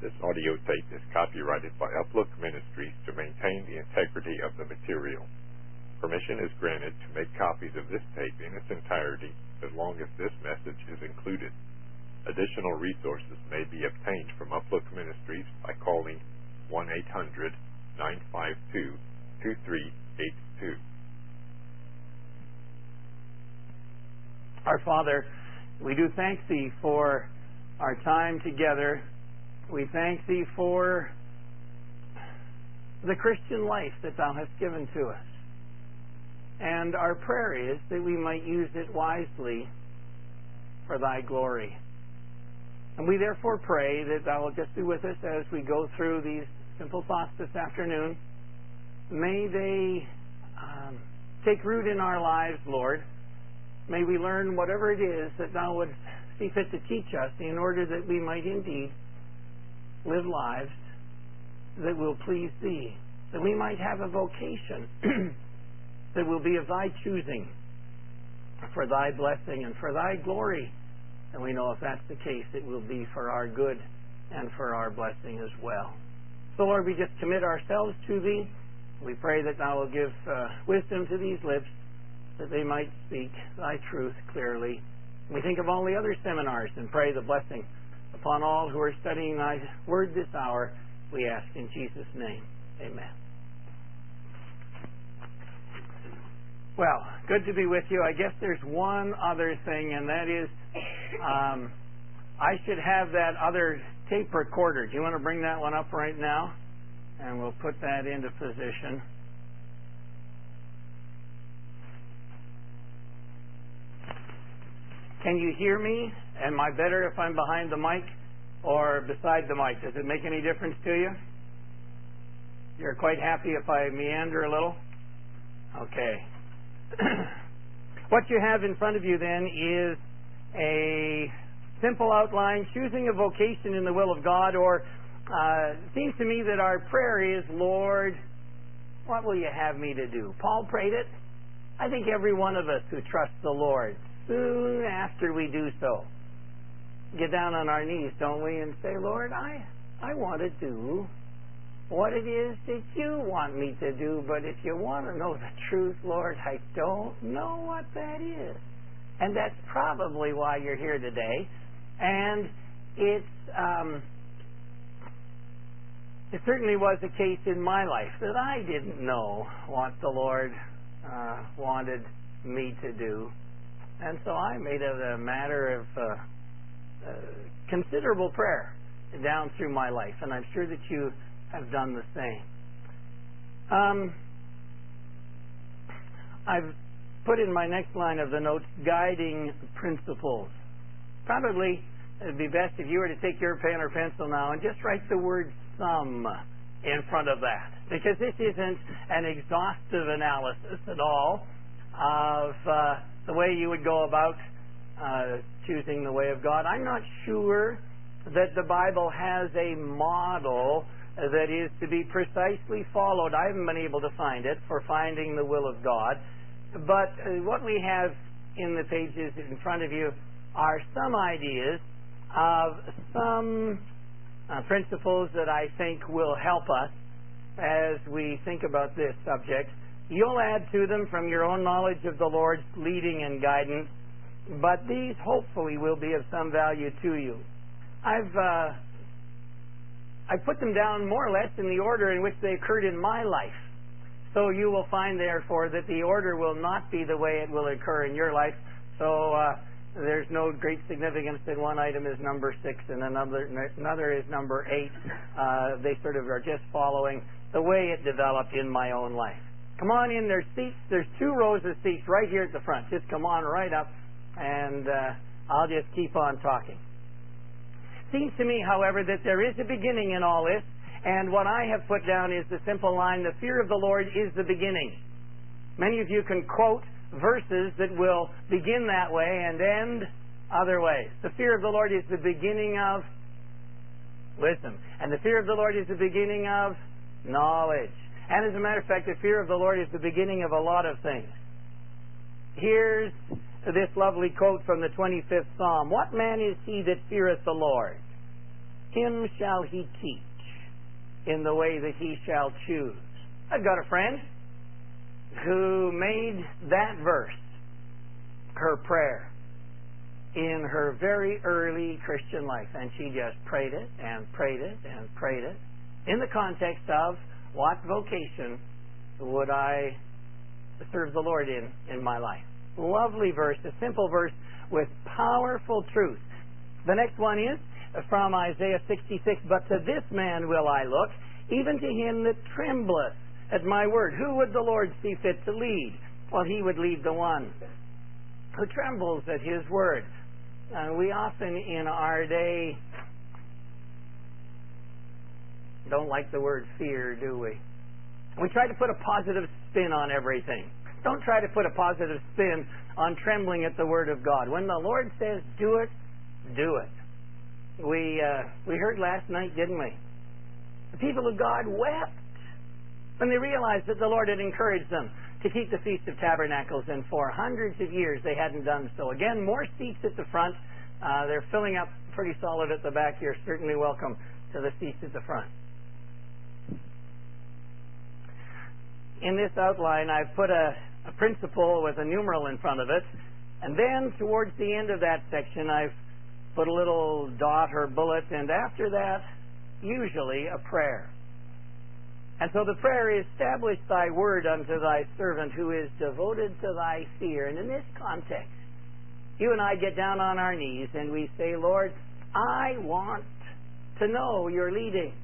This audio tape is copyrighted by Uplook Ministries to maintain the integrity of the material. Permission is granted to make copies of this tape in its entirety as long as this message is included. Additional resources may be obtained from Uplook Ministries by calling 1-800-952-2382. Our Father, we do thank Thee for our time together. We thank Thee for the Christian life that Thou hast given to us. And our prayer is that we might use it wisely for Thy glory. And we therefore pray that Thou will just be with us as we go through these simple thoughts this afternoon. May they take root in our lives, Lord. May we learn whatever it is that Thou would see fit to teach us in order that we might indeed live lives that will please Thee, that we might have a vocation that will be of Thy choosing for Thy blessing and for Thy glory. And we know if that's the case, it will be for our good and for our blessing as well. So, Lord, we just commit ourselves to Thee. We pray that Thou will give wisdom to these lips, that they might speak Thy truth clearly. We think of all the other seminars and pray the blessing upon all who are studying Thy Word this hour. We ask in Jesus' name. Amen. Well, good to be with you. I guess there's one other thing, and that is I should have that other tape recorder. Do you want to bring that one up right now? And we'll put that into position. Can you hear me? Am I better if I'm behind the mic or beside the mic? Does it make any difference to you? You're quite happy if I meander a little? Okay. What you have in front of you then is a simple outline, choosing a vocation in the will of God, or it seems to me that our prayer is, Lord, what will you have me to do? Paul prayed it. I think every one of us who trusts the Lord, soon after we do so, get down on our knees, don't we, and say, Lord, I want to do what it is that you want me to do, but if you want to know the truth, Lord, I don't know what that is. And that's probably why you're here today. And it certainly was a case in my life that I didn't know what the Lord wanted me to do. And so I made it a matter of considerable prayer down through my life, and I'm sure that you have done the same. I've put in my next line of the notes, guiding principles. Probably it would be best if you were to take your pen or pencil now and just write the word some in front of that, because this isn't an exhaustive analysis at all of the way you would go about choosing the way of God. I'm not sure that the Bible has a model that is to be precisely followed. I haven't been able to find it for finding the will of God. But what we have in the pages in front of you are some ideas of some principles that I think will help us as we think about this subject. You'll add to them from your own knowledge of the Lord's leading and guidance, but these hopefully will be of some value to you. I put them down more or less in the order in which they occurred in my life. So you will find, therefore, that the order will not be the way it will occur in your life. So there's no great significance that one item is number 6 and another is number 8. They sort of are just following the way it developed in my own life. Come on in, there's seats. There's 2 rows of seats right here at the front. Just come on right up, and I'll just keep on talking. Seems to me, however, that there is a beginning in all this, and what I have put down is the simple line, the fear of the Lord is the beginning. Many of you can quote verses that will begin that way and end other ways. The fear of the Lord is the beginning of wisdom, and the fear of the Lord is the beginning of knowledge. And as a matter of fact, the fear of the Lord is the beginning of a lot of things. Here's this lovely quote from the 25th Psalm. What man is he that feareth the Lord? him shall he teach in the way that he shall choose. I've got a friend who made that verse her prayer in her very early Christian life, and she just prayed it and prayed it and prayed it in the context of what vocation would I serve the Lord in my life. Lovely verse, a simple verse with powerful truth. The next one is from Isaiah 66, but to this man will I look, even to him that trembleth at my word. Who would the Lord see fit to lead? Well, he would lead the one who trembles at his word. We often in our day don't like the word fear, do we? We try to put a positive spin on everything. Don't try to put a positive spin on trembling at the Word of God. When the Lord says do it, do it. We heard last night, didn't we? The people of God wept when they realized that the Lord had encouraged them to keep the Feast of Tabernacles, and for hundreds of years they hadn't done so. Again, more seats at the front. They're filling up pretty solid at the back. You're certainly welcome to the seats at the front. In this outline, I've put a principle with a numeral in front of it, and then towards the end of that section, I've put a little dot or bullet, and after that, usually a prayer. And so the prayer is, establish thy word unto thy servant who is devoted to thy fear. And in this context, you and I get down on our knees and we say, Lord, I want to know your leading,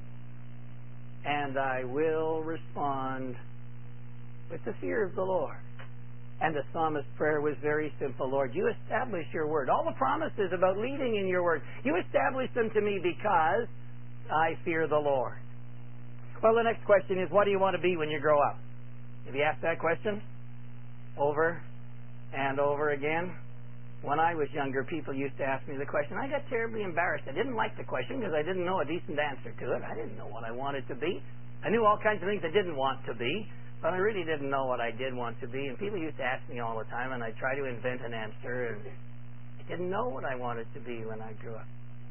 and I will respond with the fear of the Lord. And the psalmist's prayer was very simple. Lord, you establish your word. All the promises about leading in your word, you establish them to me because I fear the Lord. Well, the next question is, what do you want to be when you grow up? Have you asked that question over and over again? When I was younger, people used to ask me the question. I got terribly embarrassed. I didn't like the question because I didn't know a decent answer to it. I didn't know what I wanted to be. I knew all kinds of things I didn't want to be, but I really didn't know what I did want to be. And people used to ask me all the time, and I'd try to invent an answer, and I didn't know what I wanted to be when I grew up.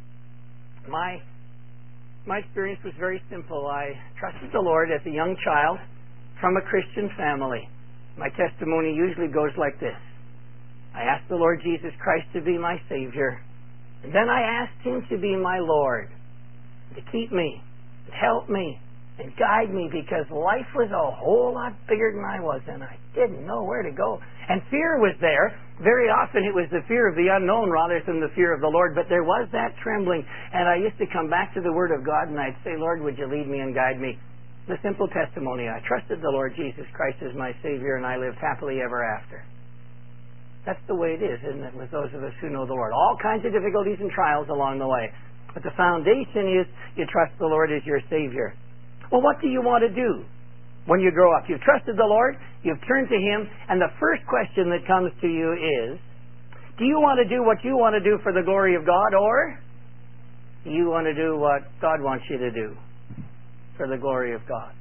My experience was very simple. I trusted the Lord as a young child from a Christian family. My testimony usually goes like this. I asked the Lord Jesus Christ to be my Savior, and then I asked Him to be my Lord, to keep me, and help me, and guide me, because life was a whole lot bigger than I was, and I didn't know where to go. And fear was there. Very often it was the fear of the unknown rather than the fear of the Lord, but there was that trembling. And I used to come back to the Word of God and I'd say, Lord, would you lead me and guide me? The simple testimony, I trusted the Lord Jesus Christ as my Savior, and I lived happily ever after. That's the way it is, isn't it, with those of us who know the Lord? All kinds of difficulties and trials along the way. But the foundation is you trust the Lord as your Savior. Well, what do you want to do when you grow up? You've trusted the Lord, you've turned to Him, and the first question that comes to you is, do you want to do what you want to do for the glory of God, or do you want to do what God wants you to do for the glory of God?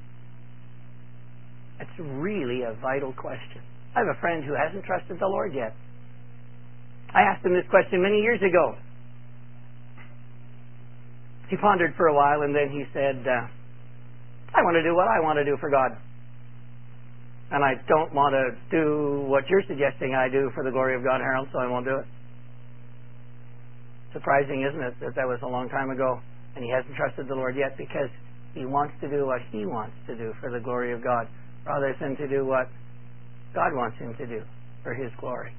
It's really a vital question. I have a friend who hasn't trusted the Lord yet. I asked him this question many years ago. He pondered for a while, and then he said, I want to do what I want to do for God. And I don't want to do what you're suggesting I do for the glory of God, Harold, so I won't do it. Surprising, isn't it, that was a long time ago, and he hasn't trusted the Lord yet, because he wants to do what he wants to do for the glory of God, rather than to do what God wants him to do for His glory.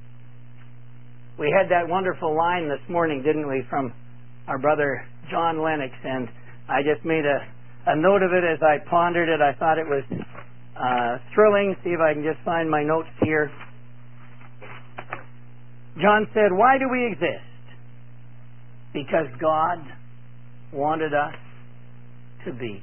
We had that wonderful line this morning, didn't we, from our brother John Lennox, and I just made a note of it as I pondered it. I thought it was thrilling. See if I can just find my notes here. John said, why do we exist? Because God wanted us to be.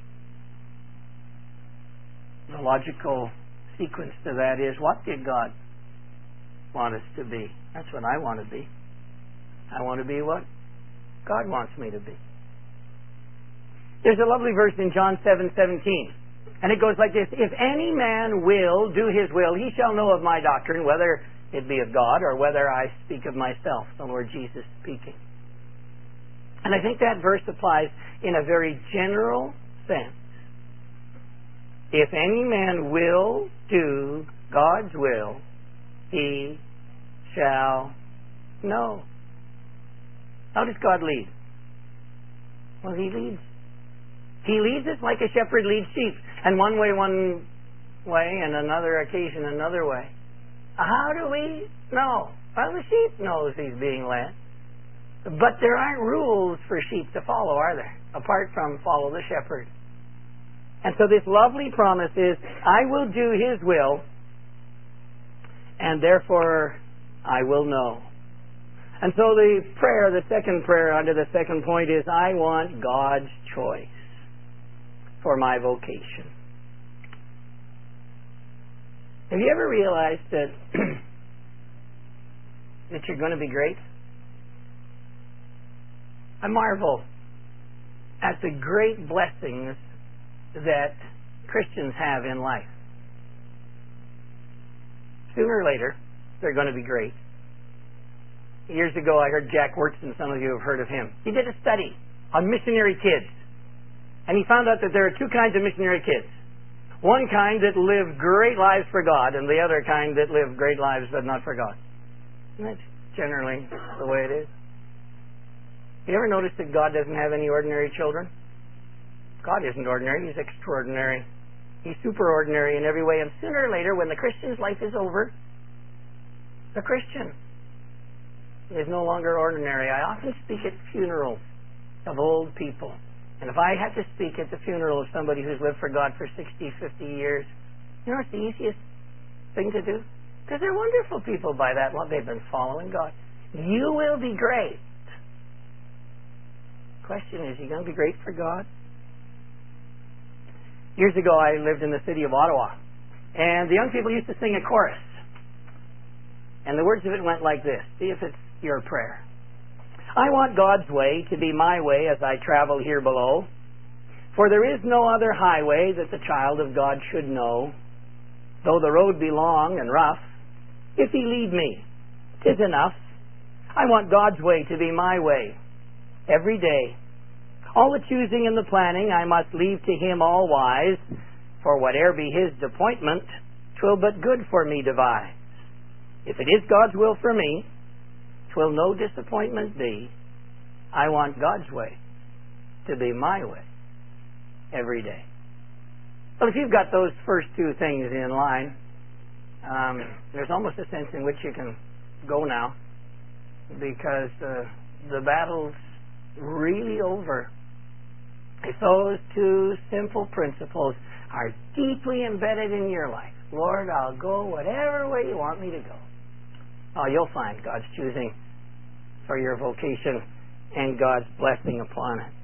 The logical sequence to that is, what did God want us to be? That's what I want to be. I want to be what God wants me to be. There's a lovely verse in John 7:17, and it goes like this: if any man will do his will, he shall know of my doctrine, whether it be of God or whether I speak of myself. The Lord Jesus speaking. And I think that verse applies in a very general sense. If any man will do God's will, he shall know. How does God lead? Well, he leads. He leads us like a shepherd leads sheep. And one way, and another occasion, another way. How do we know? Well, the sheep knows he's being led. But there aren't rules for sheep to follow, are there? Apart from follow the shepherd. And so this lovely promise is, I will do his will, and therefore I will know. And so the prayer, the second prayer under the second point is, I want God's choice for my vocation. Have you ever realized that that you're going to be great? I marvel at the great blessings that Christians have in life. Sooner or later, they're going to be great. Years ago, I heard Jack Wyrtzen. Some of you have heard of him. He did a study on missionary kids. And he found out that there are two kinds of missionary kids. One kind that live great lives for God, and the other kind that live great lives but not for God. And that's generally the way it is. You ever notice that God doesn't have any ordinary children? God isn't ordinary. He's extraordinary. He's superordinary in every way. And sooner or later, when the Christian's life is over, the Christian is no longer ordinary. I often speak at funerals of old people. And if I had to speak at the funeral of somebody who's lived for God for 60, 50 years, you know what's the easiest thing to do? Because they're wonderful people by that long. They've been following God. You will be great. Question is, you going to be great for God? Years ago, I lived in the city of Ottawa. And the young people used to sing a chorus. And the words of it went like this. See if it's your prayer. I want God's way to be my way as I travel here below. For there is no other highway that the child of God should know. Though the road be long and rough, if he lead me, 'tis enough. I want God's way to be my way every day. All the choosing and the planning I must leave to him all wise. For whate'er be his appointment, 'twill but good for me devise. If it is God's will for me, 'twill no disappointment be. I want God's way to be my way every day. Well, if you've got those first two things in line, there's almost a sense in which you can go now, because the battle's really over. If those two simple principles are deeply embedded in your life, Lord, I'll go whatever way you want me to go. Oh, you'll find God's choosing for your vocation and God's blessing upon it.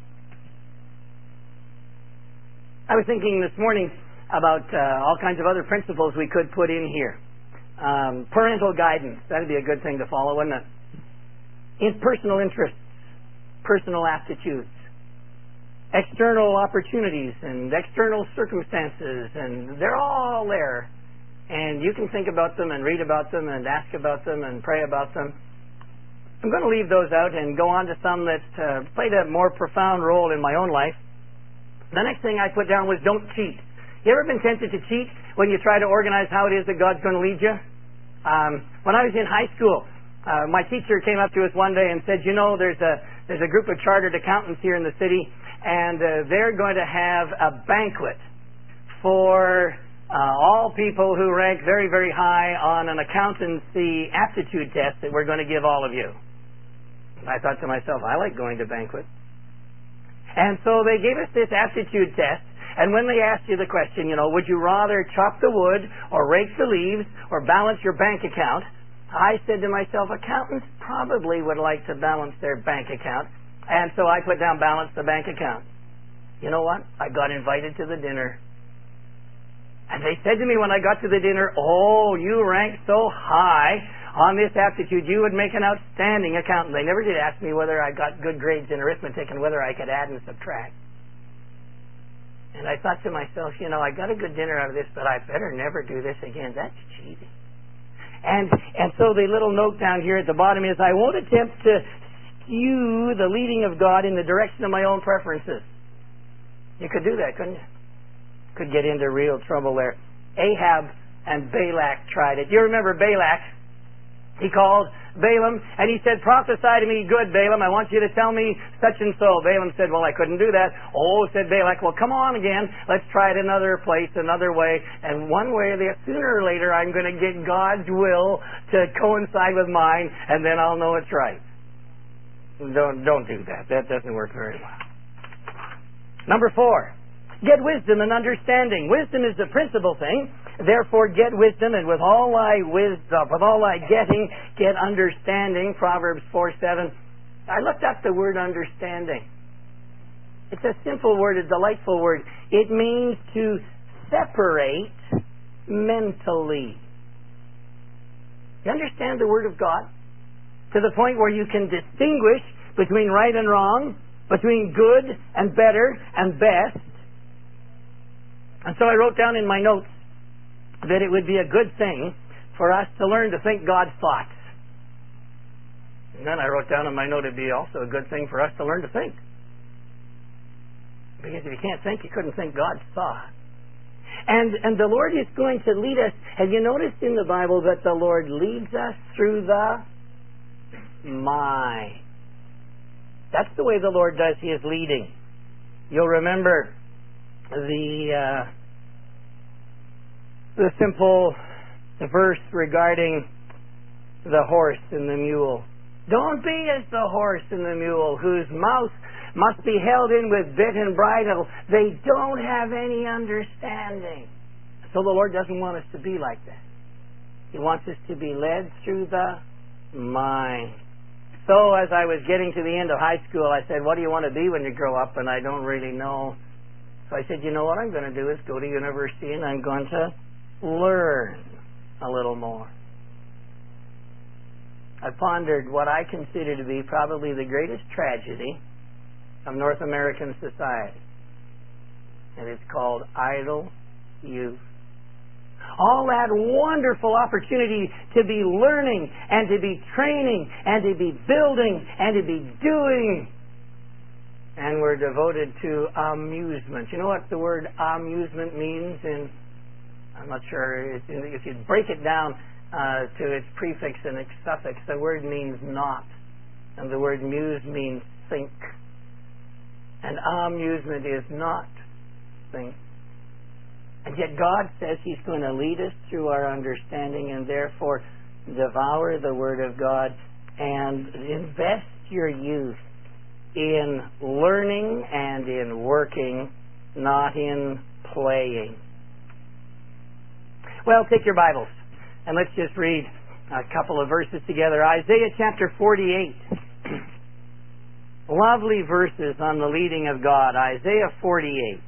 I was thinking this morning about all kinds of other principles we could put in here. Parental guidance, that'd be a good thing to follow, wouldn't it? In personal interests, personal aptitudes, external opportunities and external circumstances, and they're all there. And you can think about them and read about them and ask about them and pray about them. I'm going to leave those out and go on to some that played a more profound role in my own life. The next thing I put down was don't cheat. You ever been tempted to cheat when you try to organize how it is that God's going to lead you? When I was in high school, my teacher came up to us one day and said, you know, there's a group of chartered accountants here in the city, and they're going to have a banquet for all people who rank very, very high on an accountancy aptitude test that we're going to give all of you. I thought to myself, I like going to banquets. And so they gave us this aptitude test, and when they asked you the question, you know, would you rather chop the wood or rake the leaves or balance your bank account, I said to myself, accountants probably would like to balance their bank account, and so I put down balance the bank account. You know what? I got invited to the dinner. And they said to me when I got to the dinner, oh, you rank so high on this aptitude, you would make an outstanding accountant. They never did ask me whether I got good grades in arithmetic and whether I could add and subtract. And I thought to myself, you know, I got a good dinner out of this, but I better never do this again. That's cheating. And so the little note down here at the bottom is, I won't attempt to skew the leading of God in the direction of my own preferences. You could do that, couldn't you? Could get into real trouble there. Ahab and Balak tried it. You remember Balak? He called Balaam and he said, prophesy to me good, Balaam. I want you to tell me such and so. Balaam said, well, I couldn't do that. Oh, said Balak, well, come on again. Let's try it another place, another way. And one way or the other, sooner or later, I'm going to get God's will to coincide with mine, and then I'll know it's right. Don't do that. That doesn't work very well. Number 4, get wisdom and understanding. Wisdom is the principal thing. Therefore, get wisdom, and with all thy wisdom, with all thy getting, get understanding. Proverbs 4:7. I looked up the word understanding. It's a simple word, a delightful word. It means to separate mentally. You understand the Word of God? To the point where you can distinguish between right and wrong, between good and better and best. And so I wrote down in my notes that it would be a good thing for us to learn to think God's thoughts. And then I wrote down in my note it would be also a good thing for us to learn to think. Because if you can't think, you couldn't think God's thoughts. And the Lord is going to lead us. Have you noticed in the Bible that the Lord leads us through the mind? That's the way the Lord does His leading. You'll remember the simple verse regarding the horse and the mule. Don't be as the horse and the mule, whose mouth must be held in with bit and bridle. They don't have any understanding. So the Lord doesn't want us to be like that. He wants us to be led through the mind. So as I was getting to the end of high school, I said, what do you want to be when you grow up? And I don't really know. So I said, you know what I'm going to do is go to university and I'm going to learn a little more. I pondered what I consider to be probably the greatest tragedy of North American society. And it's called idle youth. All that wonderful opportunity to be learning and to be training and to be building and to be doing. And we're devoted to amusement. You know what the word amusement means? I'm not sure if you break it down to its prefix and its suffix, the word means not. And the word muse means think. And amusement is not think. And yet God says He's going to lead us through our understanding, and therefore devour the Word of God and invest your youth in learning and in working, not in playing. Well, take your Bibles and let's just read a couple of verses together. Isaiah chapter 48. Lovely verses on the leading of God. Isaiah 48.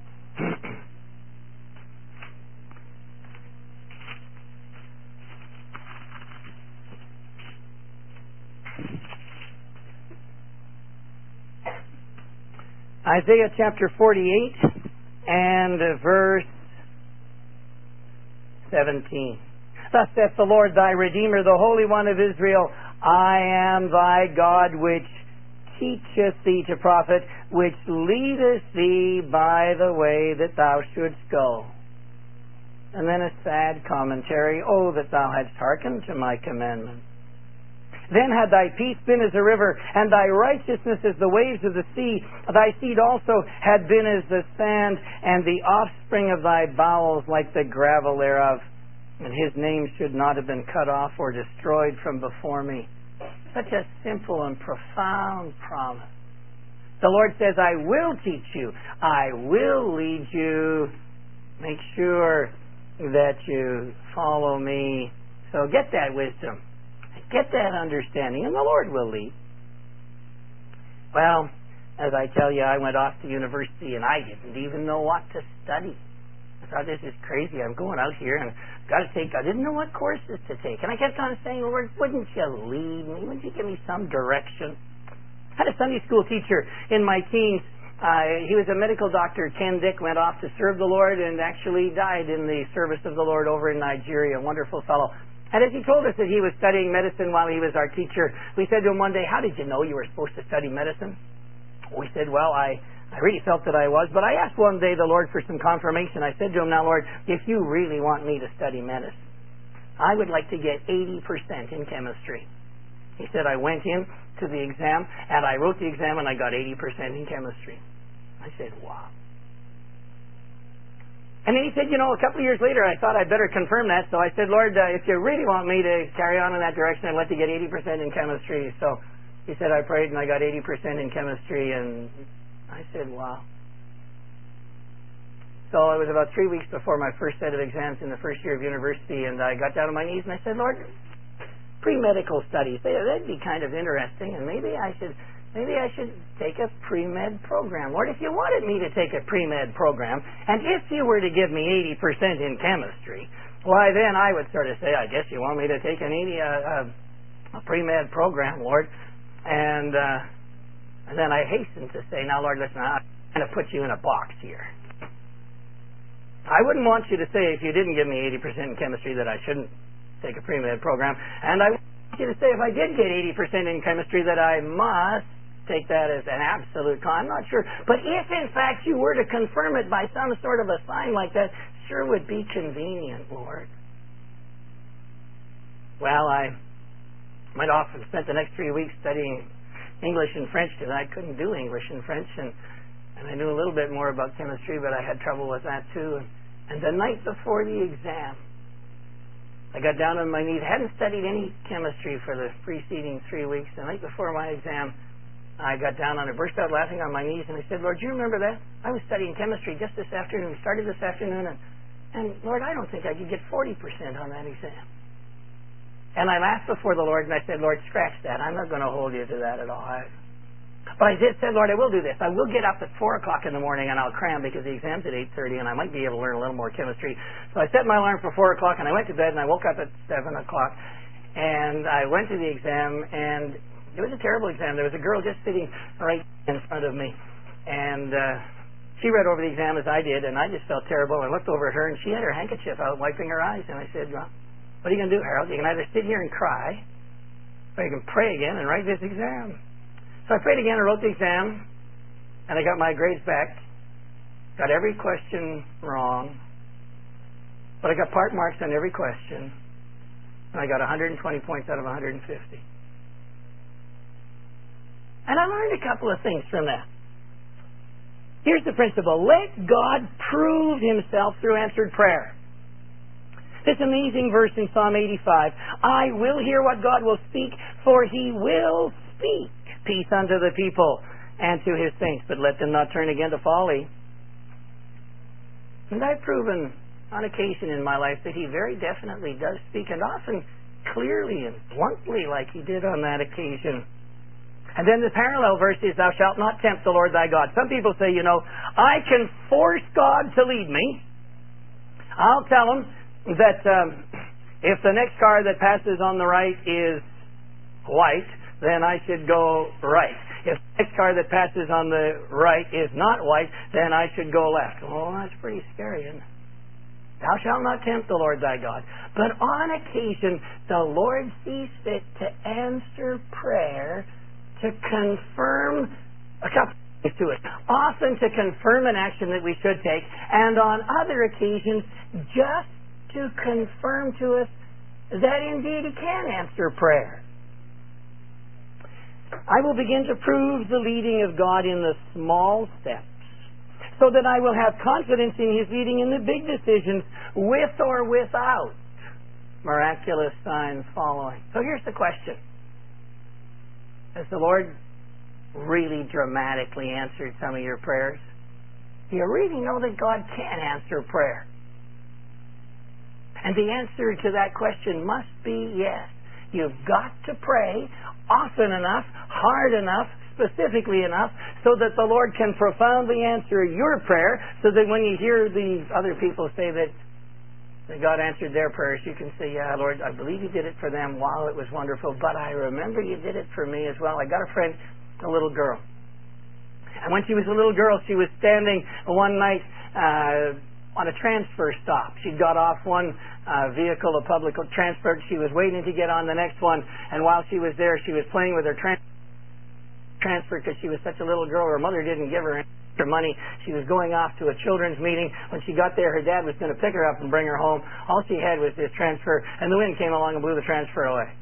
Isaiah chapter 48 and verse 17. Thus saith the Lord thy Redeemer, the Holy One of Israel, I am thy God, which teacheth thee to profit, which leadeth thee by the way that thou shouldst go. And then a sad commentary, oh, that thou hadst hearkened to my commandments. Then had thy peace been as a river, and thy righteousness as the waves of the sea. Thy seed also had been as the sand, and the offspring of thy bowels like the gravel thereof. And his name should not have been cut off or destroyed from before me. Such a simple and profound promise. The Lord says, I will teach you. I will lead you. Make sure that you follow me. So get that wisdom. Get that understanding, and the Lord will lead. Well, as I tell you, I went off to university, and I didn't even know what to study. I thought, this is crazy. I'm going out here, and I didn't know what courses to take. And I kept on saying, Lord, wouldn't you lead me? Wouldn't you give me some direction? I had a Sunday school teacher in my teens. He was a medical doctor. Ken Dick went off to serve the Lord and actually died in the service of the Lord over in Nigeria. A wonderful fellow. And as he told us that he was studying medicine while he was our teacher, we said to him one day, how did you know you were supposed to study medicine? We said, well, I really felt that I was, but I asked one day the Lord for some confirmation. I said to him, now, Lord, if you really want me to study medicine, I would like to get 80% in chemistry. He said, I went in to the exam, and I wrote the exam, and I got 80% in chemistry. I said, wow. And then he said, a couple of years later, I thought I'd better confirm that. So I said, Lord, if you really want me to carry on in that direction, I'd like to get 80% in chemistry. So he said, I prayed and I got 80% in chemistry. And I said, wow. So it was about 3 weeks before my first set of exams in the first year of university. And I got down on my knees and I said, Lord, pre-medical studies, that'd be kind of interesting. And maybe I should take a pre-med program. Lord, if you wanted me to take a pre-med program, and if you were to give me 80% in chemistry, why then I would sort of say, I guess you want me to take a pre-med program, Lord. And then I hastened to say, now, Lord, listen, I'm going to put you in a box here. I wouldn't want you to say, if you didn't give me 80% in chemistry, that I shouldn't take a pre-med program. And I want you to say, if I did get 80% in chemistry, that I must take that as an absolute I'm not sure. But if, in fact, you were to confirm it by some sort of a sign like that, sure would be convenient, Lord. Well, I went off and spent the next 3 weeks studying English and French because I couldn't do English and French, and I knew a little bit more about chemistry, but I had trouble with that too. And the night before the exam, I got down on my knees. I hadn't studied any chemistry for the preceding 3 weeks. The night before my exam, I got down and I burst out laughing on my knees, and I said, Lord, do you remember that? I was studying chemistry just this afternoon. Started this afternoon, and Lord, I don't think I could get 40% on that exam. And I laughed before the Lord, and I said, Lord, scratch that. I'm not going to hold you to that at all. But I did say, Lord, I will do this. I will get up at 4 o'clock in the morning, and I'll cram because the exam's at 8:30, and I might be able to learn a little more chemistry. So I set my alarm for 4 o'clock, and I went to bed, and I woke up at 7 o'clock, and I went to the exam, and it was a terrible exam. There was a girl just sitting right in front of me, and she read over the exam as I did, and I just felt terrible. I looked over at her, and she had her handkerchief out wiping her eyes, and I said, well, what are you going to do, Harold? You can either sit here and cry, or you can pray again and write this exam. So I prayed again and wrote the exam, and I got my grades back. Got every question wrong, but I got part marks on every question, and I got 120 points out of 150. And I learned a couple of things from that. Here's the principle. Let God prove himself through answered prayer. This amazing verse in Psalm 85. I will hear what God will speak, for he will speak peace unto the people and to his saints, but let them not turn again to folly. And I've proven on occasion in my life that he very definitely does speak, and often clearly and bluntly like he did on that occasion. And then the parallel verse is, thou shalt not tempt the Lord thy God. Some people say, I can force God to lead me. I'll tell him that if the next car that passes on the right is white, then I should go right. If the next car that passes on the right is not white, then I should go left. Well, that's pretty scary, isn't it? Thou shalt not tempt the Lord thy God. But on occasion, the Lord sees fit to answer prayer to confirm a couple things to it. Often to confirm an action that we should take, and on other occasions, just to confirm to us that indeed he can answer prayer. I will begin to prove the leading of God in the small steps, so that I will have confidence in his leading in the big decisions, with or without miraculous signs following. So here's the question. Has the Lord really dramatically answered some of your prayers? Do you really know that God can answer prayer? And the answer to that question must be yes. You've got to pray often enough, hard enough, specifically enough, so that the Lord can profoundly answer your prayer, so that when you hear the other people say that God answered their prayers, you can say, yeah, Lord, I believe you did it for them. Wow, it was wonderful. But I remember you did it for me as well. I got a friend, a little girl. And when she was a little girl, she was standing one night on a transfer stop. She'd got off one vehicle, a public transport. She was waiting to get on the next one, and while she was there, she was playing with her transfer because she was such a little girl. Her mother didn't give her extra money. She was going off to a children's meeting. When she got there, her dad was going to pick her up and bring her home. All she had was this transfer, and the wind came along and blew the transfer away.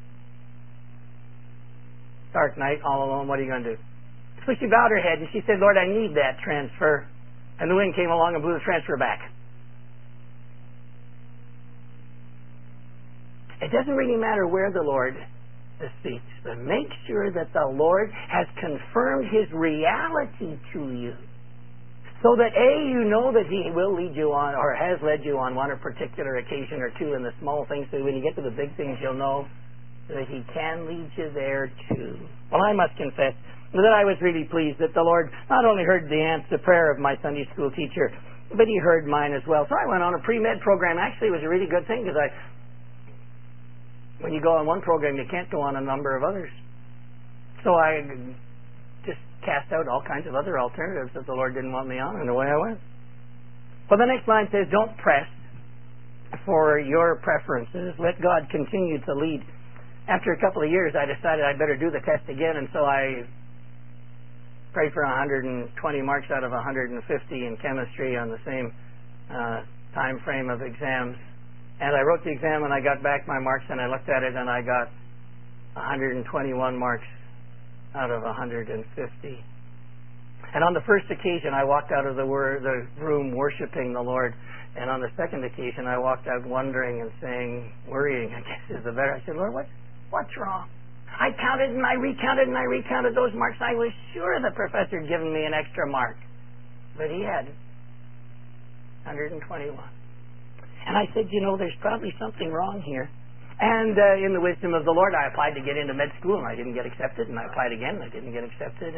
Dark night, all alone, what are you going to do? So she bowed her head and she said, Lord, I need that transfer. And the wind came along and blew the transfer back. It doesn't really matter where the Lord speaks, but make sure that the Lord has confirmed His reality to you, so that A, you know that He will lead you on, or has led you on one or particular occasion or two in the small things, so when you get to the big things, you'll know that He can lead you there too. Well, I must confess that I was really pleased that the Lord not only heard the prayer of my Sunday school teacher, but He heard mine as well. So I went on a pre-med program. Actually, it was a really good thing, because when you go on one program, you can't go on a number of others. So I just cast out all kinds of other alternatives that the Lord didn't want me on, and away I went. Well, the next line says, don't press for your preferences. Let God continue to lead. After a couple of years, I decided I'd better do the test again, and so I prayed for 120 marks out of 150 in chemistry on the same time frame of exams. And I wrote the exam, and I got back my marks, and I looked at it, and I got 121 marks out of 150. And on the first occasion, I walked out of the room worshiping the Lord. And on the second occasion, I walked out wondering and saying, worrying, I guess is the better. I said, Lord, what's wrong? I counted and I recounted and I recounted those marks. I was sure the professor had given me an extra mark. But he hadn't. 121. And I said, there's probably something wrong here. And in the wisdom of the Lord, I applied to get into med school, and I didn't get accepted. And I applied again, and I didn't get accepted.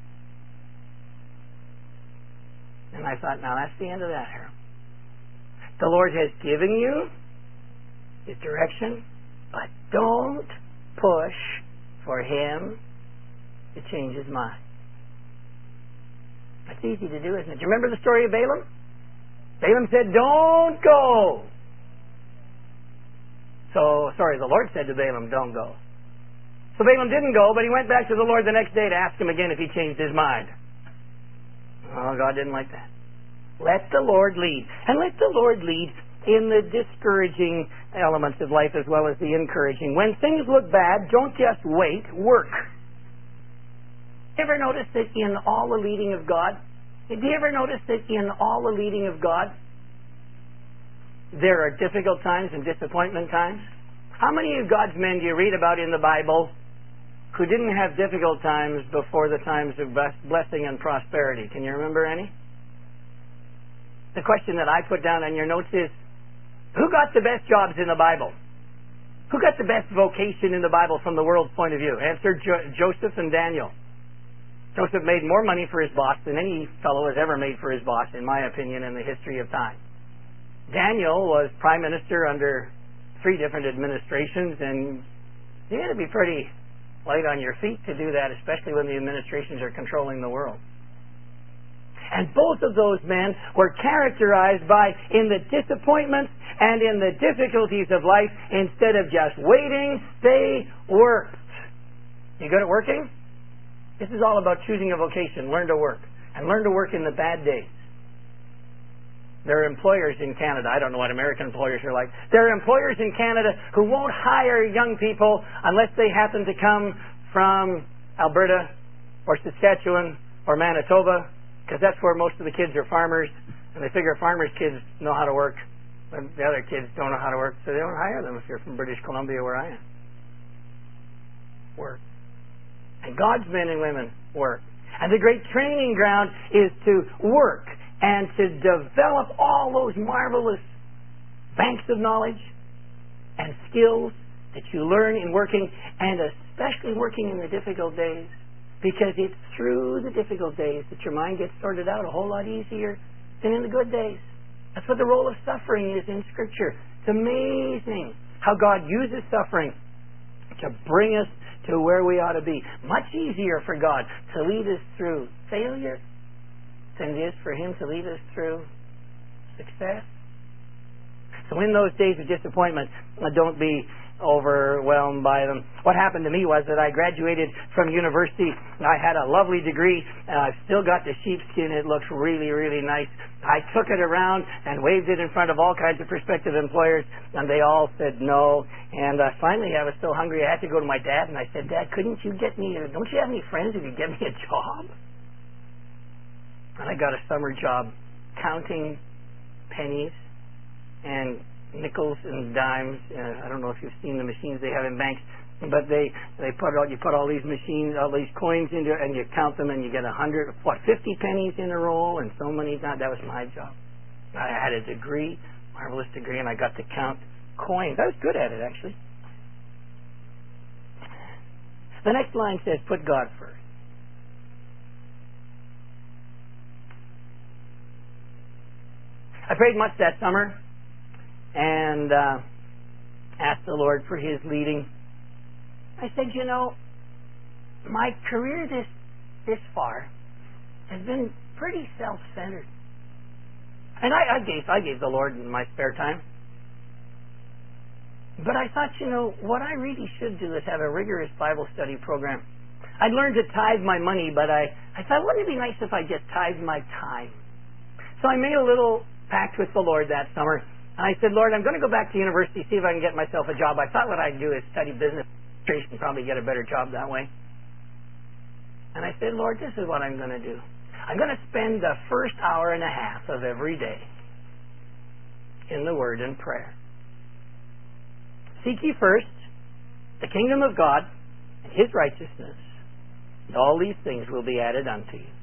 And I thought, now that's the end of that, Harold. The Lord has given you His direction, but don't push for Him to change His mind. That's easy to do, isn't it? Do you remember the story of Balaam? Balaam said, don't go. The Lord said to Balaam, don't go. So Balaam didn't go, but he went back to the Lord the next day to ask Him again if He changed his mind. Oh, God didn't like that. Let the Lord lead. And let the Lord lead in the discouraging elements of life as well as the encouraging. When things look bad, don't just wait, work. Ever notice that in all the leading of God, there are difficult times and disappointment times? How many of God's men do you read about in the Bible who didn't have difficult times before the times of blessing and prosperity? Can you remember any? The question that I put down on your notes is, who got the best jobs in the Bible? Who got the best vocation in the Bible from the world's point of view? Answer, Joseph and Daniel. Joseph made more money for his boss than any fellow has ever made for his boss, in my opinion, in the history of time. Daniel was prime minister under 3 different administrations, and you had to be pretty light on your feet to do that, especially when the administrations are controlling the world. And both of those men were characterized by, in the disappointments and in the difficulties of life, instead of just waiting, they worked. You good at working? This is all about choosing a vocation. Learn to work. And learn to work in the bad days. There are employers in Canada. I don't know what American employers are like. There are employers in Canada who won't hire young people unless they happen to come from Alberta or Saskatchewan or Manitoba, because that's where most of the kids are farmers, and they figure farmers' kids know how to work, but the other kids don't know how to work, so they don't hire them if you're from British Columbia, where I am. Work. And God's men and women work. And the great training ground is to work and to develop all those marvelous banks of knowledge and skills that you learn in working, and especially working in the difficult days, because it's through the difficult days that your mind gets sorted out a whole lot easier than in the good days. That's what the role of suffering is in Scripture. It's amazing how God uses suffering to bring us to where we ought to be. Much easier for God to lead us through failure than it is for Him to lead us through success. So in those days of disappointment, don't be overwhelmed by them. What happened to me was that I graduated from university. I had a lovely degree. I've still got the sheepskin. It looks really, really nice. I took it around and waved it in front of all kinds of prospective employers, and they all said no. And finally, I was so hungry, I had to go to my dad, and I said, Dad, don't you have any friends who could get me a job? And I got a summer job counting pennies and nickels and dimes. I don't know if you've seen the machines they have in banks, but you put all these machines, all these coins into it, and you count them, and you get 50 pennies in a roll, and so many. That was my job. I had a degree, marvelous degree, and I got to count coins. I was good at it, actually. The next line says, "Put God first." I prayed much that summer and asked the Lord for His leading. I said, my career this far has been pretty self-centered. And I gave the Lord in my spare time. But I thought, what I really should do is have a rigorous Bible study program. I'd learned to tithe my money, but I thought, wouldn't it be nice if I just tithed my time? So I made a little pact with the Lord that summer. And I said, Lord, I'm going to go back to university, see if I can get myself a job. I thought what I'd do is study business administration, probably get a better job that way. And I said, Lord, this is what I'm going to do. I'm going to spend the first hour and a half of every day in the Word and prayer. Seek ye first the kingdom of God and His righteousness, and all these things will be added unto you.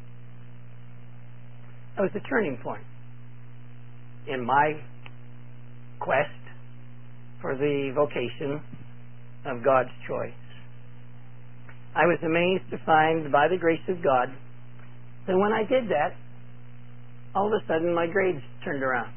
That was the turning point in my quest for the vocation of God's choice. I was amazed to find, by the grace of God, that when I did that, all of a sudden my grades turned around.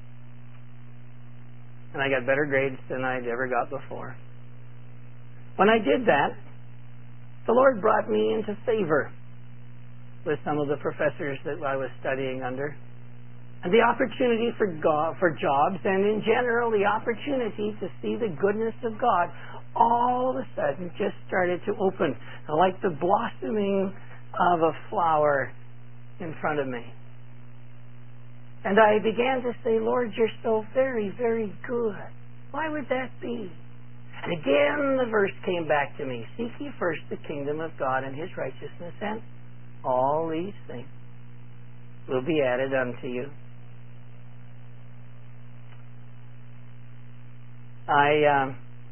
And I got better grades than I'd ever got before. When I did that, the Lord brought me into favor with some of the professors that I was studying under. And the opportunity for jobs, and in general the opportunity to see the goodness of God, all of a sudden just started to open, like the blossoming of a flower in front of me. And I began to say, Lord, you're so very, very good. Why would that be? And again the verse came back to me, seek ye first the kingdom of God and His righteousness, and all these things will be added unto you. I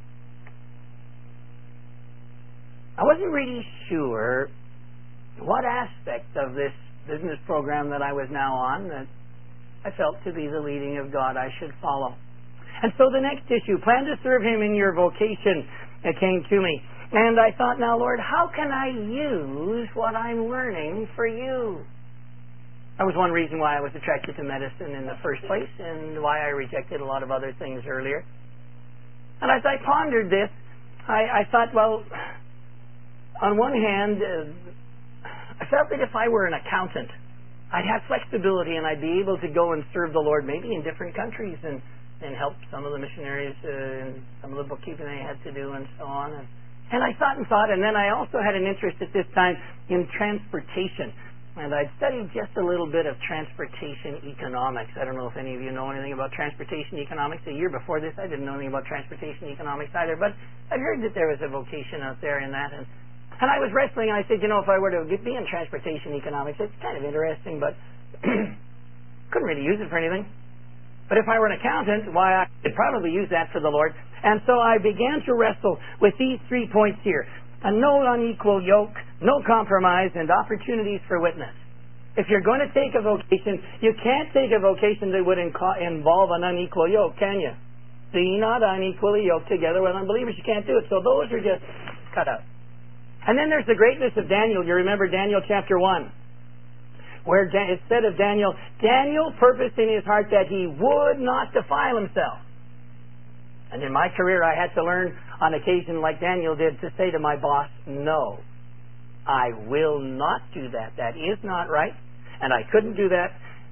wasn't really sure what aspect of this business program that I was now on that I felt to be the leading of God I should follow. And so the next issue, plan to serve Him in your vocation, came to me. And I thought, now Lord, how can I use what I'm learning for you? That was one reason why I was attracted to medicine in the first place, and why I rejected a lot of other things earlier. And as I pondered this, I thought, well, on one hand, I felt that if I were an accountant, I'd have flexibility and I'd be able to go and serve the Lord maybe in different countries and help some of the missionaries in some of the bookkeeping they had to do and so on. And I thought, and then I also had an interest at this time in transportation. And I'd studied just a little bit of transportation economics. I don't know if any of you know anything about transportation economics. A year before this, I didn't know anything about transportation economics either, but I'd heard that there was a vocation out there in that. And I was wrestling, and I said, if I were to be in transportation economics, it's kind of interesting, but couldn't really use it for anything. But if I were an accountant, why, I could probably use that for the Lord. And so I began to wrestle with these 3 points here. A no unequal yoke, no compromise, and opportunities for witness. If you're going to take a vocation, you can't take a vocation that would involve an unequal yoke, can you? Be not unequally yoked together with unbelievers. You can't do it. So those are just cut out. And then there's the greatness of Daniel. You remember Daniel chapter 1, where it said of Daniel purposed in his heart that he would not defile himself. And in my career, I had to learn on occasion, like Daniel did, to say to my boss, no, I will not do that. That is not right. And I couldn't do that.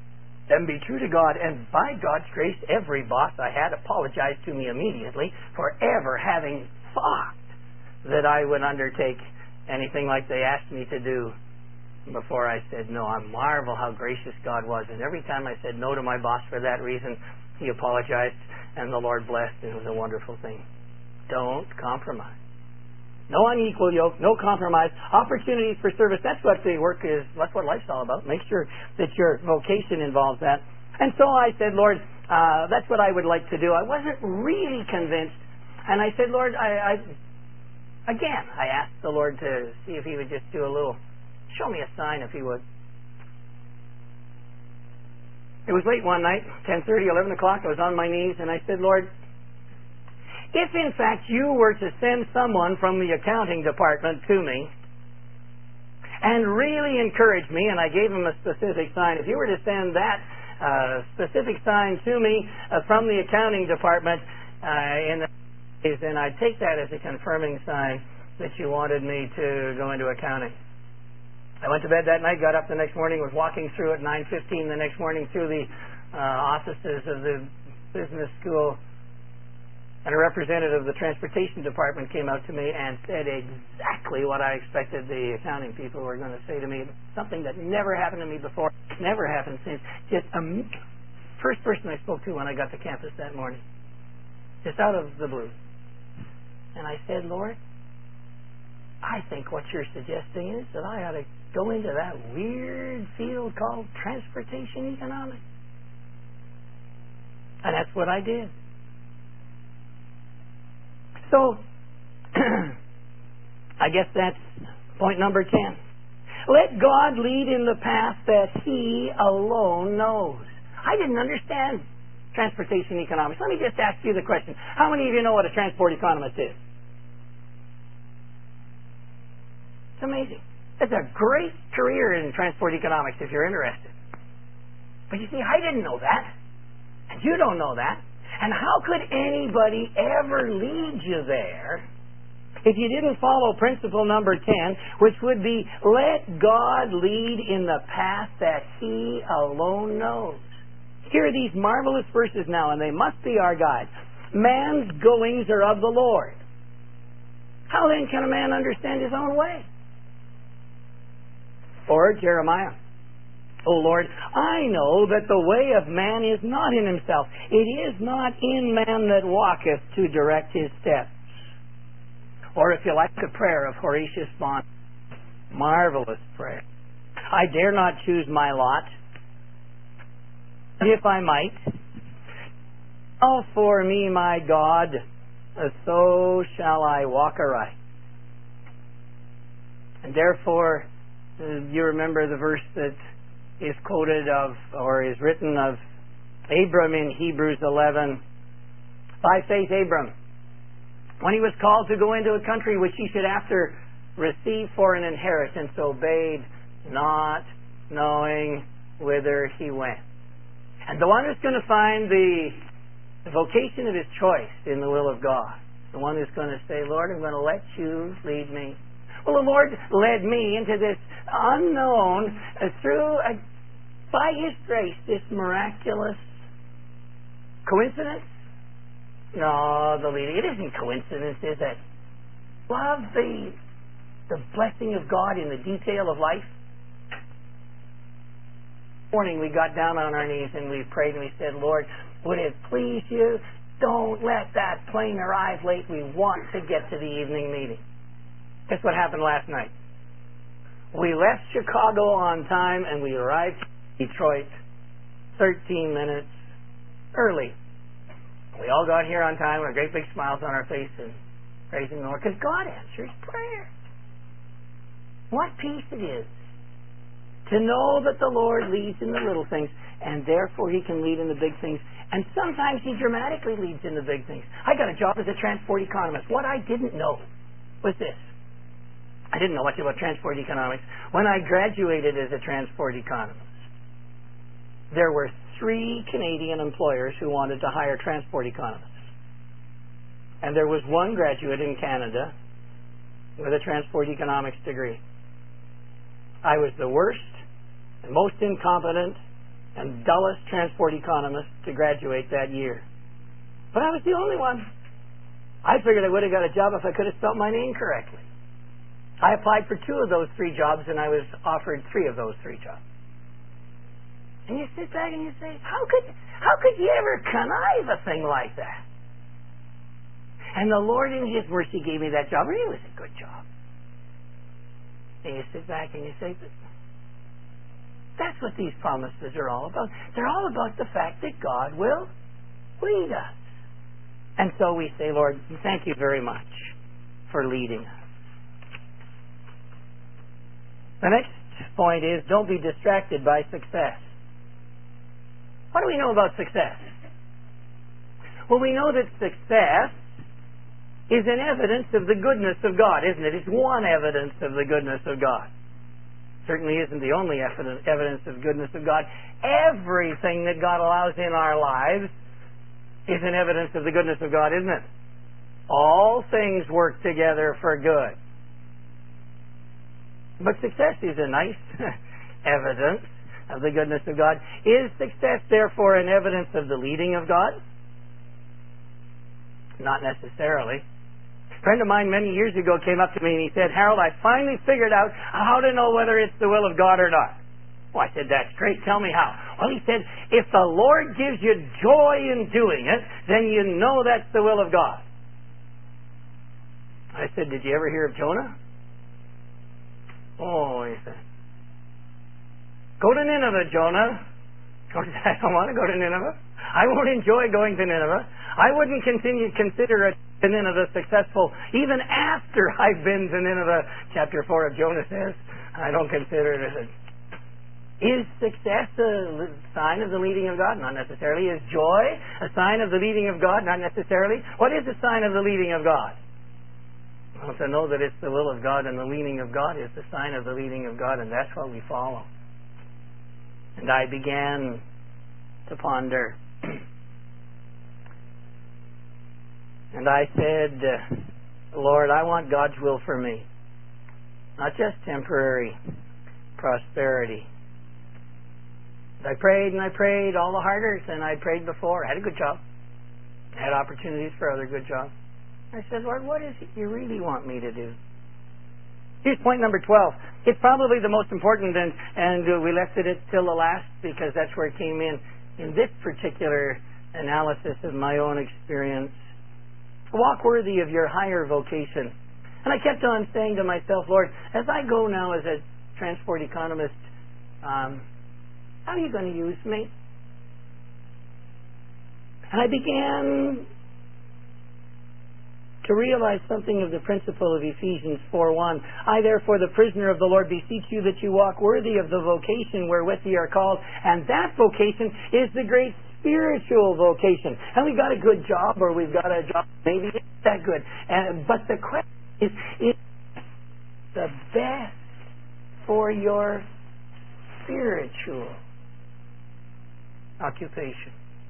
and be true to God. And by God's grace, every boss I had apologized to me immediately for ever having thought that I would undertake anything like they asked me to do before I said no. I marvel how gracious God was. And every time I said no to my boss for that reason, he apologized and the Lord blessed, and it was a wonderful thing. Don't compromise. No unequal yoke, no compromise, opportunities for service. That's what the work is, that's what life's all about. Make sure that your vocation involves that. And so I said, Lord, that's what I would like to do. I wasn't really convinced. And I said, Lord, I asked the Lord to see if he would just do a little, show me a sign if he would. It was late one night, 10:30, 11 o'clock. I was on my knees and I said, Lord, if in fact you were to send someone from the accounting department to me and really encourage me, and I gave him a specific sign, if you were to send that specific sign to me from the accounting department then I'd take that as a confirming sign that you wanted me to go into accounting. I went to bed that night, got up the next morning, was walking through at 9:15 the next morning through the offices of the business school, and a representative of the transportation department came out to me and said exactly what I expected the accounting people were going to say to me. Something that never happened to me before, never happened since. Just first person I spoke to when I got to campus that morning. Just out of the blue. And I said, Lord, I think what you're suggesting is that I ought to go into that weird field called transportation economics. And that's what I did. So, I guess that's point number 10. Let God lead in the path that He alone knows. I didn't understand transportation economics. Let me just ask you the question. How many of you know what a transport economist is? It's amazing. It's a great career in transport economics if you're interested. But you see, I didn't know that. And you don't know that. And how could anybody ever lead you there if you didn't follow principle number 10, which would be, let God lead in the path that He alone knows. Here are these marvelous verses now, and they must be our guide. Man's goings are of the Lord. How then can a man understand his own way? Or Jeremiah. O Lord, I know that the way of man is not in himself. It is not in man that walketh to direct his steps. Or if you like the prayer of Horatius Bonar, marvelous prayer. I dare not choose my lot, if I might. All for me, my God, so shall I walk aright. And therefore, you remember the verse that is quoted of, or is written of Abram in Hebrews 11. By faith, Abram, when he was called to go into a country which he should after receive for an inheritance, obeyed, not knowing whither he went. And the one who's going to find the vocation of his choice in the will of God, the one who's going to say, Lord, I'm going to let you lead me. Well, the Lord led me into this unknown, by His grace, this miraculous coincidence? No, the leading. It isn't coincidence, is it? Love the blessing of God in the detail of life. This morning we got down on our knees and we prayed and we said, Lord, would it please you, don't let that plane arrive late. We want to get to the evening meeting. Guess what happened last night? We left Chicago on time and we arrived in Detroit 13 minutes early. We all got here on time with great big smiles on our face and praising the Lord because God answers prayer. What peace it is to know that the Lord leads in the little things and therefore He can lead in the big things. And sometimes He dramatically leads in the big things. I got a job as a transport economist. What I didn't know was this. I didn't know much about transport economics. When I graduated as a transport economist, there were 3 Canadian employers who wanted to hire transport economists. And there was one graduate in Canada with a transport economics degree. I was the worst and most incompetent and dullest transport economist to graduate that year. But I was the only one. I figured I would have got a job if I could have spelled my name correctly. I applied for 2 of those 3 jobs, and I was offered 3 of those 3 jobs. And you sit back and you say, how could you ever connive a thing like that? And the Lord in His mercy gave me that job, and it was a good job. And you sit back and you say, that's what these promises are all about. They're all about the fact that God will lead us. And so we say, Lord, thank you very much for leading us. The next point is, don't be distracted by success. What do we know about success? Well, we know that success is an evidence of the goodness of God, isn't it? It's one evidence of the goodness of God. Certainly isn't the only evidence of goodness of God. Everything that God allows in our lives is an evidence of the goodness of God, isn't it? All things work together for good. But success is a nice evidence of the goodness of God. Is success, therefore, an evidence of the leading of God? Not necessarily. A friend of mine many years ago came up to me and he said, Harold, I finally figured out how to know whether it's the will of God or not. Well, I said, that's great. Tell me how. Well, he said, if the Lord gives you joy in doing it, then you know that's the will of God. I said, did you ever hear of Jonah? Oh, he said, go to Nineveh, Jonah. I don't want to go to Nineveh. I won't enjoy going to Nineveh. I wouldn't consider Nineveh successful even after I've been to Nineveh. Chapter 4 of Jonah says, I don't consider it. Is success a sign of the leading of God? Not necessarily. Is joy a sign of the leading of God? Not necessarily. What is a sign of the leading of God? Well, to know that it's the will of God and the leading of God is the sign of the leading of God, and that's what we follow. And I began to ponder. And I said, Lord, I want God's will for me. Not just temporary prosperity. I prayed and I prayed all the harder than I prayed before. I had a good job. I had opportunities for other good jobs. I said, Lord, what is it you really want me to do? Here's point number 12. It's probably the most important, and we left it till the last because that's where it came in this particular analysis of my own experience. Walk worthy of your higher vocation. And I kept on saying to myself, Lord, as I go now as a transport economist, how are you going to use me? And I began to realize something of the principle of Ephesians 4:1. I, therefore, the prisoner of the Lord, beseech you that you walk worthy of the vocation wherewith ye are called. And that vocation is the great spiritual vocation. And we've got a good job, or we've got a job maybe it's that good. But the question is the best for your spiritual occupation?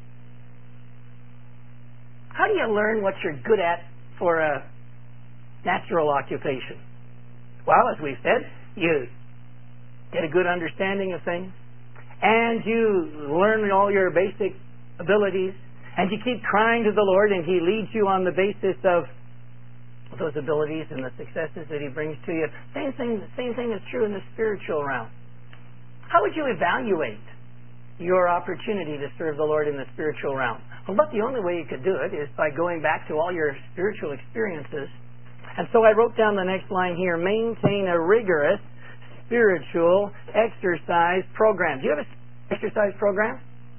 How do you learn what you're good at for a natural occupation? Well, as we've said, you get a good understanding of things, and you learn all your basic abilities, and you keep crying to the Lord, and He leads you on the basis of those abilities and the successes that He brings to you. Same thing is true in the spiritual realm. How would you evaluate your opportunity to serve the Lord in the spiritual realm? Well, but the only way you could do it is by going back to all your spiritual experiences. And so I wrote down the next line here: maintain a rigorous spiritual exercise program. Do you have an exercise program?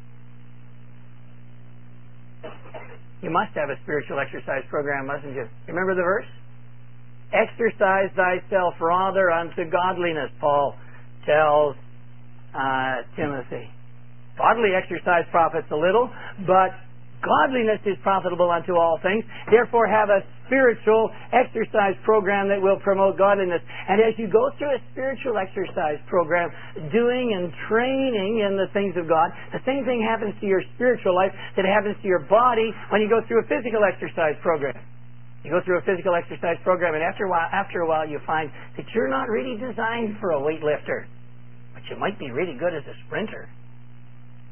You must have a spiritual exercise program, mustn't you? Remember the verse? Exercise thyself rather unto godliness, Paul tells Timothy. Bodily exercise profits a little, but godliness is profitable unto all things. Therefore, have a spiritual exercise program that will promote godliness. And as you go through a spiritual exercise program, doing and training in the things of God, the same thing happens to your spiritual life that happens to your body when you go through a physical exercise program. You go through a physical exercise program, and after a while you find that you're not really designed for a weightlifter, but you might be really good as a sprinter.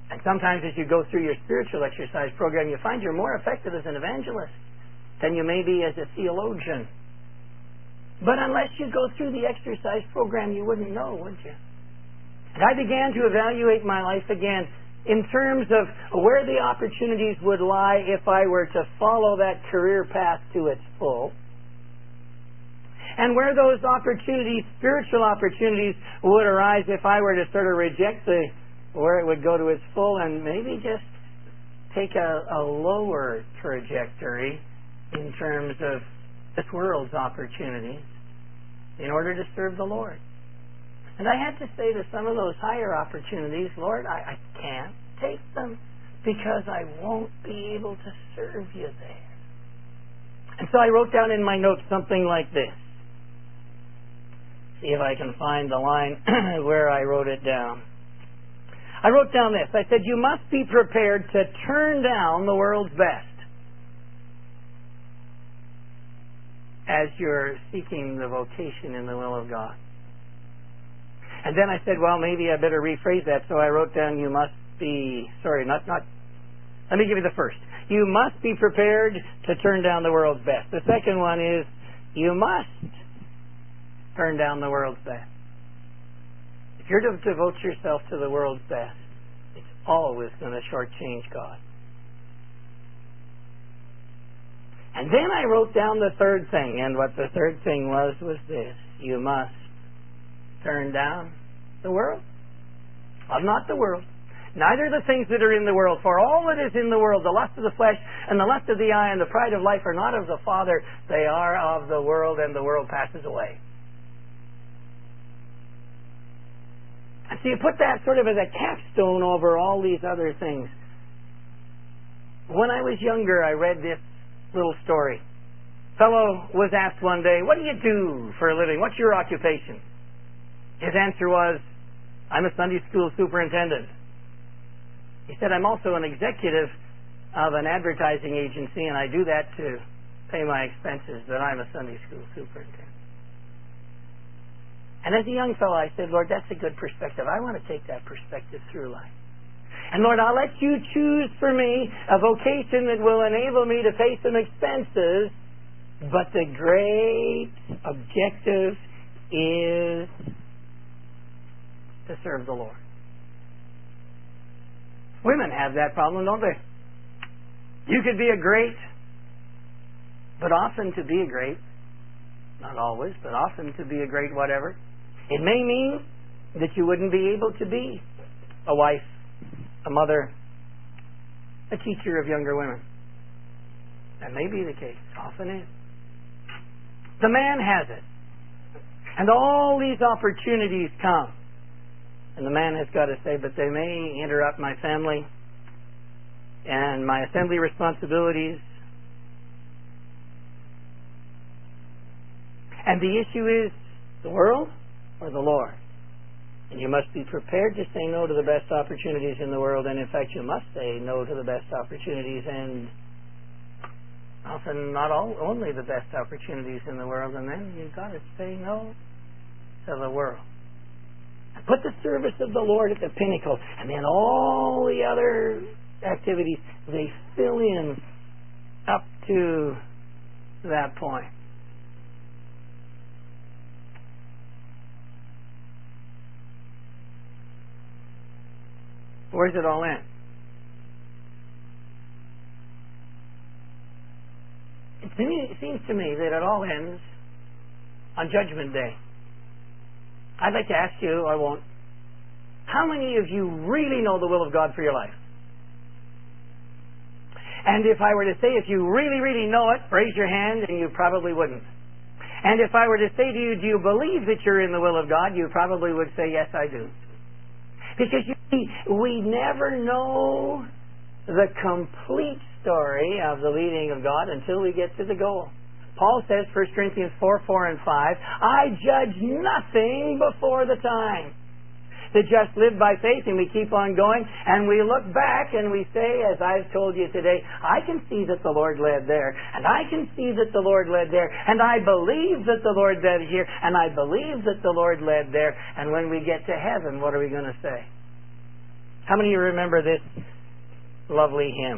And sometimes as you go through your spiritual exercise program, you find you're more effective as an evangelist than you may be as a theologian. But unless you go through the exercise program, you wouldn't know, would you? And I began to evaluate my life again in terms of where the opportunities would lie if I were to follow that career path to its full. And where those opportunities, spiritual opportunities, would arise if I were to sort of reject where it would go to its full and maybe just take a lower trajectory in terms of this world's opportunities in order to serve the Lord. And I had to say to some of those higher opportunities, Lord, I can't take them because I won't be able to serve you there. And so I wrote down in my notes something like this. See if I can find the line where I wrote it down. I wrote down this. I said, you must be prepared to turn down the world's best as you're seeking the vocation in the will of God. And then I said, well, maybe I better rephrase that. So I wrote down, you must be, let me give you the first. You must be prepared to turn down the world's best. The second one is, you must turn down the world's best. If you're to devote yourself to the world's best, it's always going to shortchange God. And then I wrote down the third thing, and what the third thing was this. You must turn down the world. Of not the world. Neither the things that are in the world. For all that is in the world, the lust of the flesh and the lust of the eye and the pride of life are not of the Father. They are of the world, and the world passes away. And so you put that sort of as a capstone over all these other things. When I was younger, I read this little story. Fellow was asked one day, what do you do for a living? What's your occupation? His answer was, I'm a Sunday school superintendent. He said, I'm also an executive of an advertising agency, and I do that to pay my expenses, but I'm a Sunday school superintendent. And as a young fellow, I said, Lord, that's a good perspective. I want to take that perspective through life. And Lord, I'll let you choose for me a vocation that will enable me to pay some expenses, but the great objective is to serve the Lord. Women have that problem, don't they? You could be a great, but often to be a great, not always, but often to be a great whatever, it may mean that you wouldn't be able to be a wife, a mother, a teacher of younger women. That may be the case. Often is. The man has it. And all these opportunities come. And the man has got to say, but they may interrupt my family and my assembly responsibilities. And the issue is the world or the Lord. And you must be prepared to say no to the best opportunities in the world. And in fact, you must say no to the best opportunities, and often not only the best opportunities in the world. And then you've got to say no to the world. And put the service of the Lord at the pinnacle. And then all the other activities, they fill in up to that point. Where's it all end? It seems to me that it all ends on Judgment Day. I'd like to ask you, I won't, how many of you really know the will of God for your life? And if I were to say, if you really, really know it, raise your hand, and you probably wouldn't. And if I were to say to you, do you believe that you're in the will of God? You probably would say, yes, I do. Because you see, we never know the complete story of the leading of God until we get to the goal. Paul says, 1 Corinthians 4:4 and 5, I judge nothing before the time. The just live by faith, and we keep on going, and we look back and we say, as I've told you today, I can see that the Lord led there, and I can see that the Lord led there, and I believe that the Lord led here, and I believe that the Lord led there. And when we get to heaven, what are we going to say? How many of you remember this lovely hymn?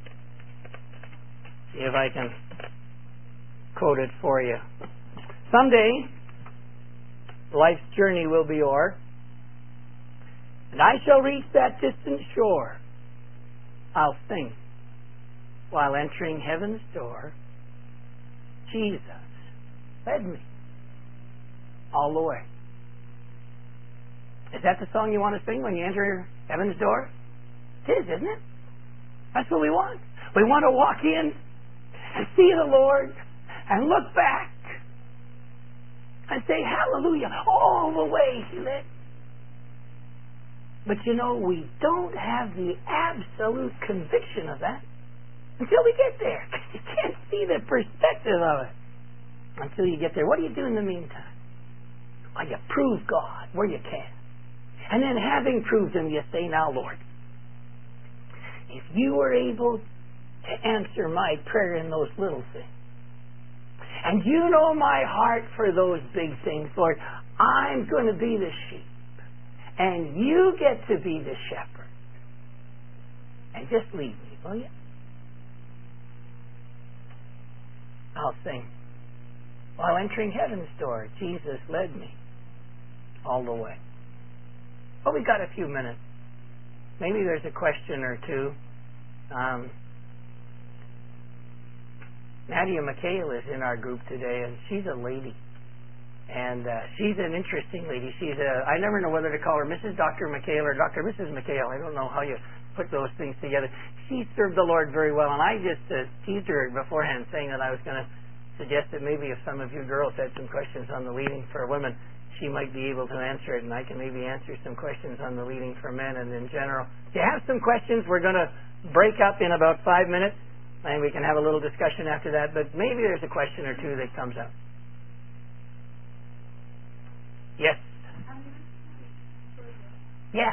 See if I can quote it for you. Someday, life's journey will be o'er, and I shall reach that distant shore. I'll sing while entering heaven's door. Jesus led me all the way. Is that the song you want to sing when you enter heaven's door? It is, isn't it? That's what we want. We want to walk in and see the Lord and look back and say, hallelujah, all the way He led. But you know, we don't have the absolute conviction of that until we get there. You can't see the perspective of it until you get there. What do you do in the meantime? Well, you prove God where you can. And then having proved Him, you say, now, Lord, if you were able to answer my prayer in those little things, and you know my heart for those big things, Lord, I'm going to be the sheep, and you get to be the shepherd. And just lead me, will you? I'll sing. While entering heaven's door, Jesus led me all the way. Well, we've got a few minutes. Maybe there's a question or two. Nadia McHale is in our group today, and she's a lady. And she's an interesting lady. I never know whether to call her Mrs. Dr. McHale or Dr. Mrs. McHale. I don't know how you put those things together. She served the Lord very well, and I just teased her beforehand, saying that I was going to suggest that maybe if some of you girls had some questions on the leading for women, she might be able to answer it, and I can maybe answer some questions on the leading for men. And in general, if you have some questions, we're going to break up in about 5 minutes, and we can have a little discussion after that, but maybe there's a question or two that comes up. Yes? Yeah.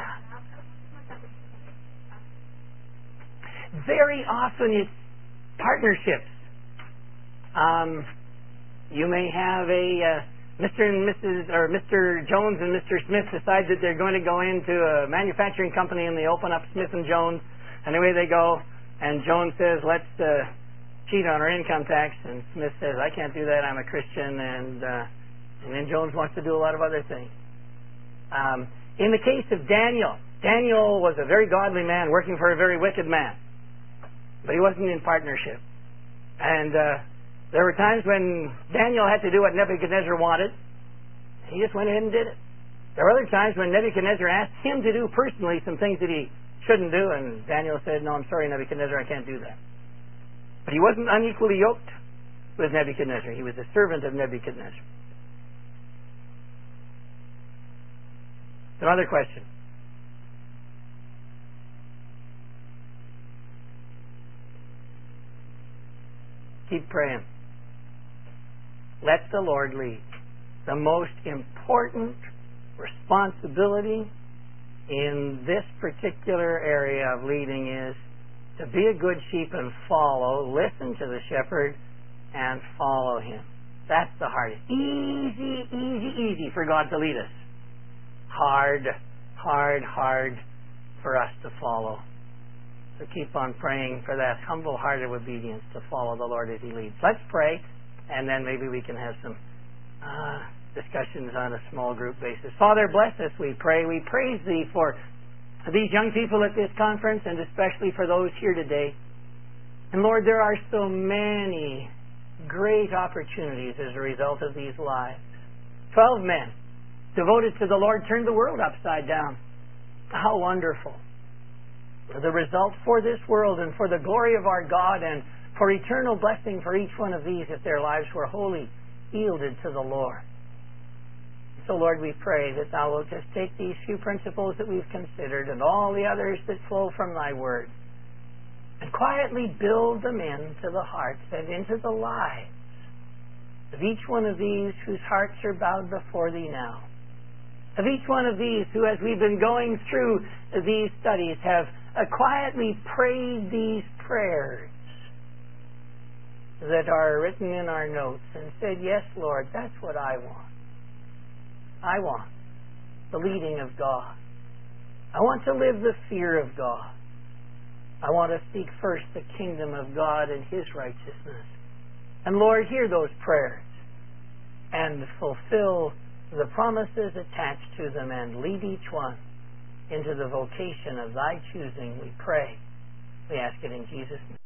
Very often it's partnerships. You may have a Mr. and Mrs. or Mr. Jones and Mr. Smith decide that they're going to go into a manufacturing company, and they open up Smith and Jones, and away they go. And Jones says, let's cheat on our income tax. And Smith says, I can't do that. I'm a Christian. And then Jones wants to do a lot of other things. In the case of Daniel, Daniel was a very godly man working for a very wicked man. But he wasn't in partnership. And there were times when Daniel had to do what Nebuchadnezzar wanted. He just went ahead and did it. There were other times when Nebuchadnezzar asked him to do personally some things that he shouldn't do, and Daniel said, no, I'm sorry, Nebuchadnezzar, I can't do that. But he wasn't unequally yoked with Nebuchadnezzar. He was a servant of Nebuchadnezzar. Some other questions? Keep praying. Let the Lord lead. The most important responsibility in this particular area of leading is to be a good sheep and follow, listen to the shepherd, and follow him. That's the hardest. Easy for God to lead us. Hard for us to follow. So keep on praying for that humble-hearted obedience to follow the Lord as He leads. Let's pray, and then maybe we can have some discussions on a small group basis. Father, bless us, we pray. We praise Thee for these young people at this conference, and especially for those here today. And Lord, there are so many great opportunities as a result of these lives. 12 men devoted to the Lord turned the world upside down. How wonderful. The result for this world and for the glory of our God, and for eternal blessing for each one of these if their lives were wholly yielded to the Lord. So, Lord, we pray that Thou wilt just take these few principles that we've considered and all the others that flow from Thy Word and quietly build them into the hearts and into the lives of each one of these whose hearts are bowed before Thee now. Of each one of these who, as we've been going through these studies, have quietly prayed these prayers that are written in our notes and said, yes, Lord, that's what I want. I want the leading of God. I want to live the fear of God. I want to seek first the kingdom of God and His righteousness. And Lord, hear those prayers and fulfill the promises attached to them and lead each one into the vocation of Thy choosing, we pray. We ask it in Jesus' name.